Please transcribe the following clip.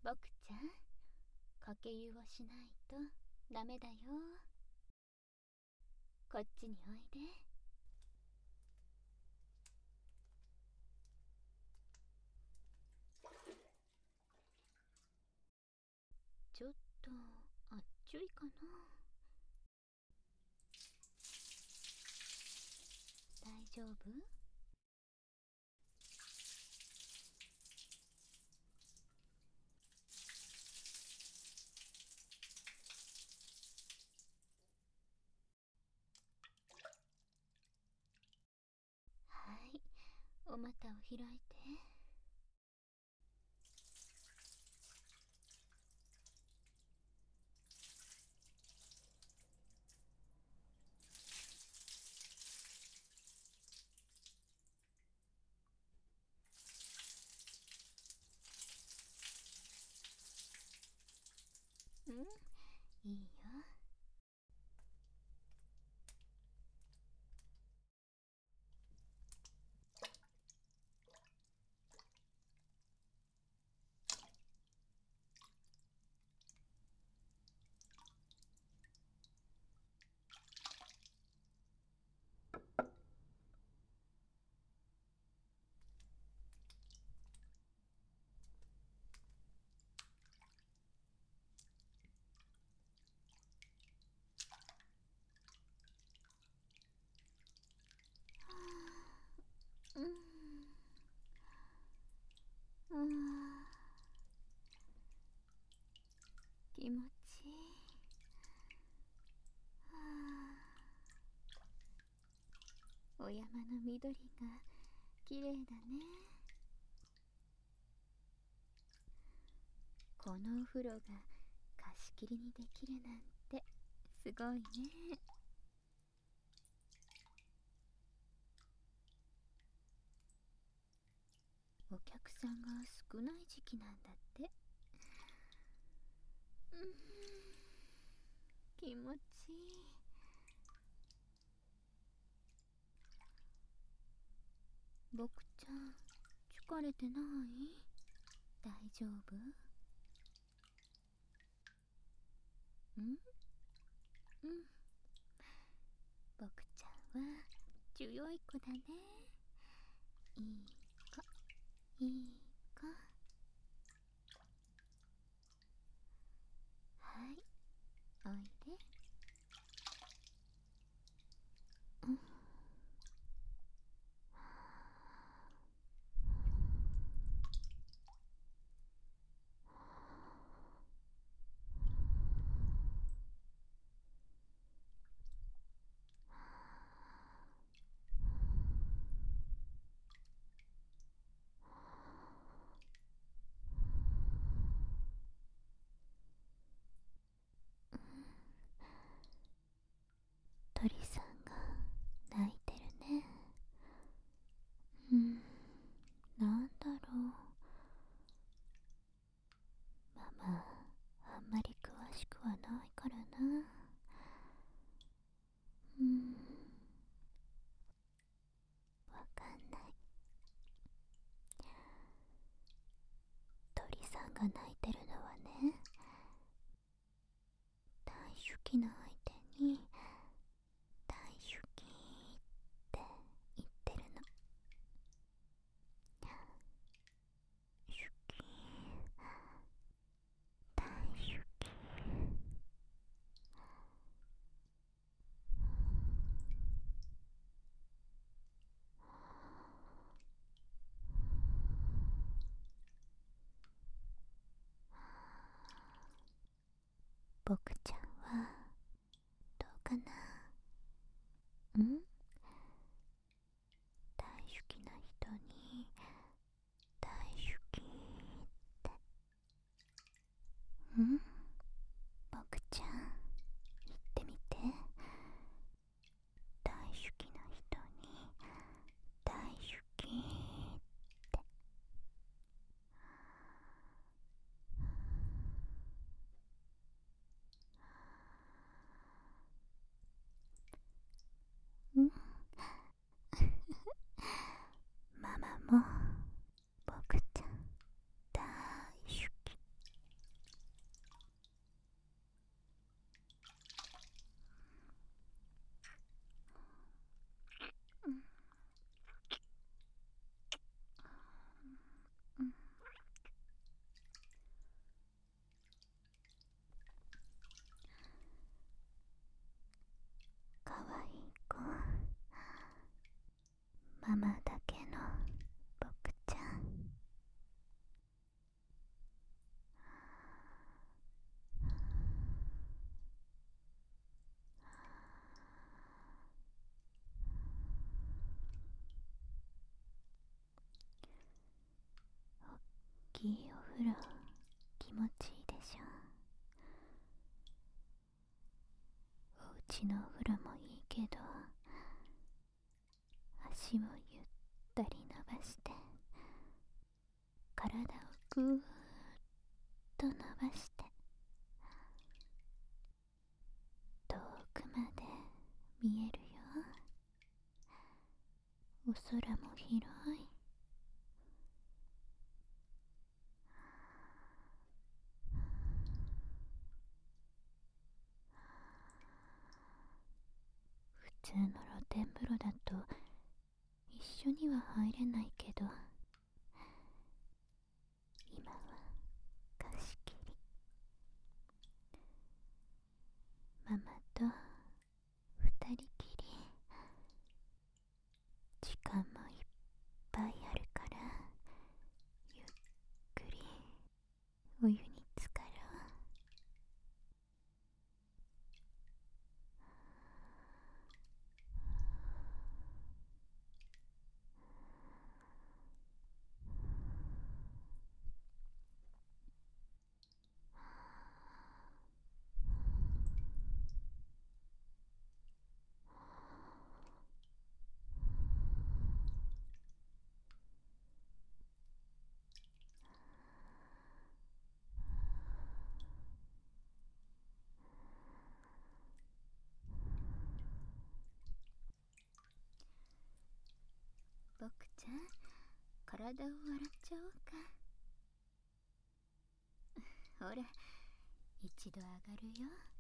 僕ちゃん、かけ湯をしないとダメだよ。こっちにおいで。ちょっとあっちゅいかな。大丈夫？はい、お股を開いて。うん、いいよ。うん、うん、気持ちいい。お山の緑が綺麗だね。このお風呂が貸し切りにできるなんてすごいね。お客さんが少ない時期なんだって。うん、気持ちいい。僕ちゃん、疲れてない？大丈夫？うん、うん、僕ちゃんは強い子だね。いい子、いい子。はい、おいで。うん、鳥さんが泣いてるね。うん、なんだろう。ママ、あんまり詳しくはないからな。うん、わかんない。鳥さんが泣いてるのはね、大好きな相手に大好きって言ってるの。好き、大好き。僕ちゃんはきいお風呂気持ちいいでしょ。お家のお風呂もいいけど、足をゆったり伸ばして体をぐーっと伸ばして、遠くまで見えるよ。お空も広い。普通の露天風呂だと一緒には入れないけど、今は貸し切り。ママと二人きり。時間もいっぱいあるから、ゆっくりお湯に浸かろう。僕ちゃん、体を洗っちゃおうか。ほら、一度上がるよ。